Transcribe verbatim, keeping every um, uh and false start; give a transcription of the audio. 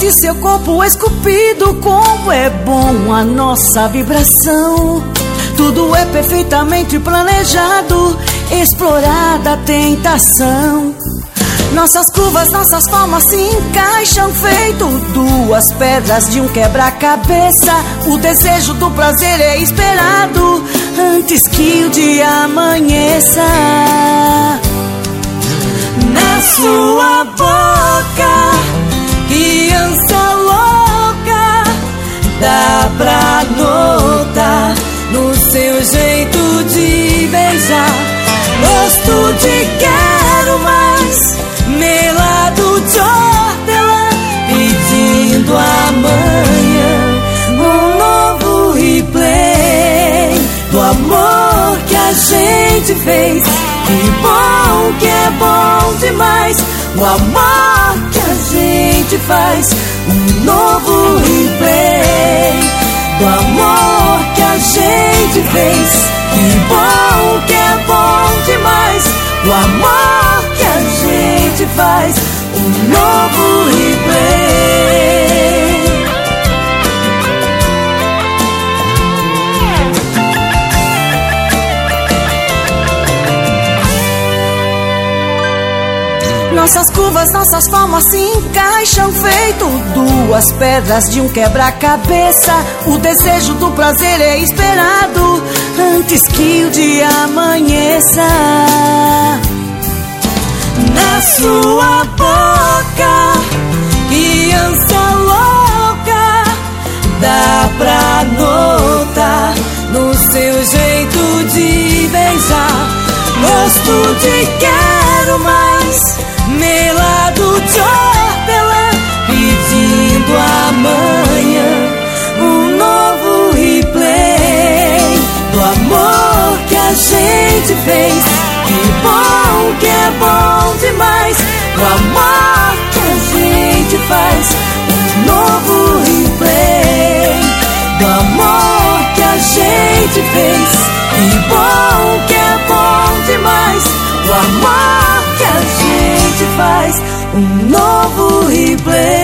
de seu corpo esculpido, como é bom a nossa vibração. Tudo é perfeitamente planejado, explorada a tentação. Nossas curvas, nossas formas se encaixam, feito duas pedras de um quebra-cabeça. O desejo do prazer é esperado antes que o dia amanheça. Na sua boca, criança louca, dá pra notar no seu jeito de beijar. Gosto de quero mais, melado de hortelã, pedindo amanhã um novo replay do amor que a gente fez. Que bom, que é bom demais o amor que a gente faz. Um novo replay do amor que a gente fez. Que bom, que é bom demais o amor que a gente faz. Um novo replay. Nossas curvas, nossas formas se encaixam, feito duas pedras de um quebra-cabeça. O desejo do prazer é esperado antes que o dia amanheça. Na sua boca, criança louca, dá pra notar no seu jeito de beijar. Gosto de quero mais, melado de hortelã, pedindo amanhã um novo replay do amor que a gente fez. Que bom, que é bom demais o amor que a gente faz. Um novo replay do amor que a gente fez. Que bom, que é bom demais o amor que a gente faz. Um novo replay.